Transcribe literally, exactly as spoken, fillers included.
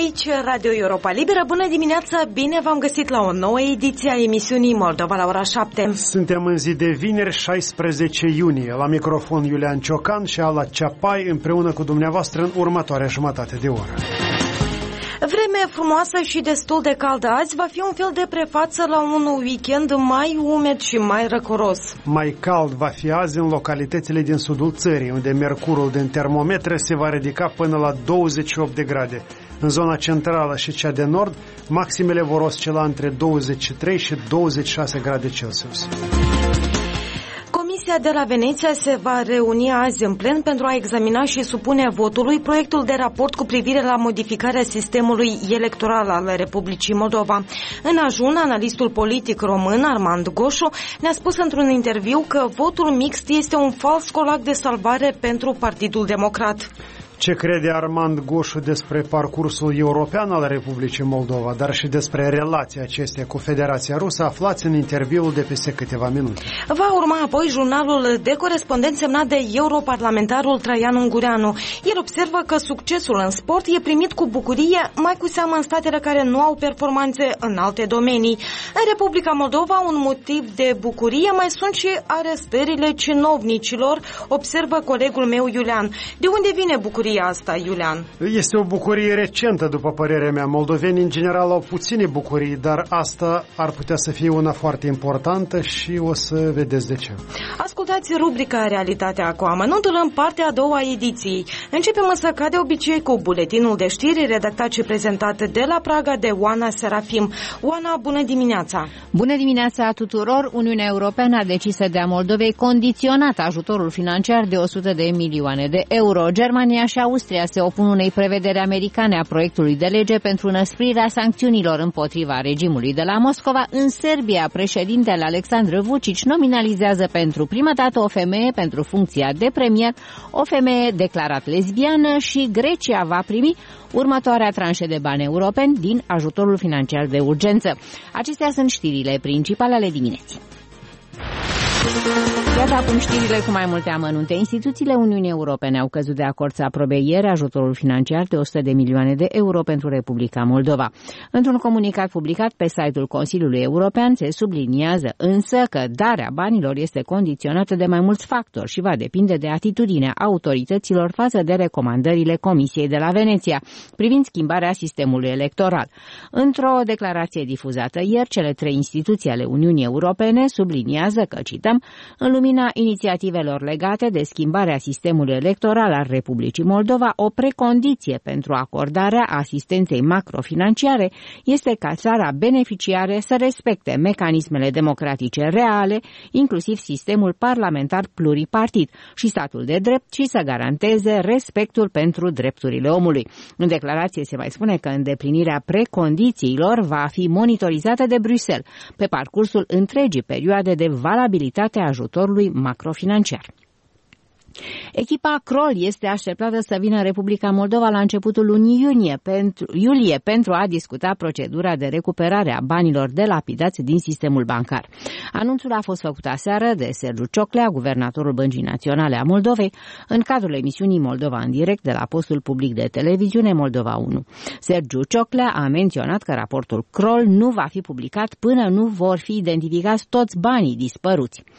Aici Radio Europa Liberă. Bună dimineața, bine v-am găsit la o nouă ediție a emisiunii Moldova la ora șapte. Suntem în zi de vineri, șaisprezece iunie. La microfon Iulian Ciocan și Ala Ceapai împreună cu dumneavoastră în următoarea jumătate de oră. Vreme frumoasă și destul de caldă azi va fi un fel de prefață la un weekend mai umed și mai răcoros. Mai cald va fi azi în localitățile din sudul țării, unde mercurul din termometre se va ridica până la douăzeci și opt de grade. În zona centrală și cea de nord, maximele vor oscila între douăzeci și trei și douăzeci și șase grade Celsius. Comisia de la Veneția se va reuni azi în plen pentru a examina și supune votului proiectul de raport cu privire la modificarea sistemului electoral al Republicii Moldova. În ajun, analistul politic român Armand Goșu ne-a spus într-un interviu că votul mixt este un fals colac de salvare pentru Partidul Democrat. Ce crede Armand Goșu despre parcursul european al Republicii Moldova, dar și despre relația acestea cu Federația Rusă, aflați în interviul de peste câteva minute. Va urma apoi jurnalul de corespondent semnat de europarlamentarul Traian Ungureanu. El observă că succesul în sport e primit cu bucurie, mai cu seamă în statele care nu au performanțe în alte domenii. În Republica Moldova, un motiv de bucurie mai sunt și arestările cinovnicilor, observă colegul meu Iulian. De unde vine bucuria asta, Iulian? Este o bucurie recentă, după părerea mea. Moldovenii, în general, au puține bucurii, dar asta ar putea să fie una foarte importantă și o să vedeți de ce. Ascultați rubrica Realitatea cu amănuntul în partea a doua ediției. Începem însă, ca de obicei, cu buletinul de știri redactat și prezentat de la Praga de Oana Serafim. Oana, bună dimineața! Bună dimineața tuturor! Uniunea Europeană a decis să dea Moldovei condiționat ajutorul financiar de o sută de milioane de euro. Germania și Austria se opun unei prevederi americane a proiectului de lege pentru înăsprirea sancțiunilor împotriva regimului de la Moscova. În Serbia, președintele Aleksandar Vučić nominalizează pentru prima dată o femeie pentru funcția de premier, o femeie declarat lesbiană, și Grecia va primi următoarea tranșă de bani europeni din ajutorul financiar de urgență. Acestea sunt știrile principale ale dimineții. Iată acum știrile cu mai multe amănunte. Instituțiile Uniunii Europene au căzut de acord să aprobe ieri ajutorul financiar de o sută de milioane de euro pentru Republica Moldova. Într-un comunicat publicat pe site-ul Consiliului European se subliniază însă că darea banilor este condiționată de mai mulți factori și va depinde de atitudinea autorităților față de recomandările Comisiei de la Veneția privind schimbarea sistemului electoral. Într-o declarație difuzată ieri, cele trei instituții ale Uniunii Europene subliniază că, cităm, în lumina inițiativelor legate de schimbarea sistemului electoral al Republicii Moldova, o precondiție pentru acordarea asistenței macrofinanciare este ca țara beneficiare să respecte mecanismele democratice reale, inclusiv sistemul parlamentar pluripartit și statul de drept, și să garanteze respectul pentru drepturile omului. În declarație se mai spune că îndeplinirea precondițiilor va fi monitorizată de Bruxelles pe parcursul întregii perioade de valabilitate a ajutorului macrofinanciar. Echipa Kroll este așteptată să vină în Republica Moldova la începutul lunii iunie pentru, iulie pentru a discuta procedura de recuperare a banilor delapidați din sistemul bancar. Anunțul a fost făcut aseară de Sergiu Cioclea, guvernatorul Băncii Naționale a Moldovei, în cadrul emisiunii Moldova în direct de la postul public de televiziune Moldova unu. Sergiu Cioclea a menționat că raportul Kroll nu va fi publicat până nu vor fi identificați toți banii dispăruți.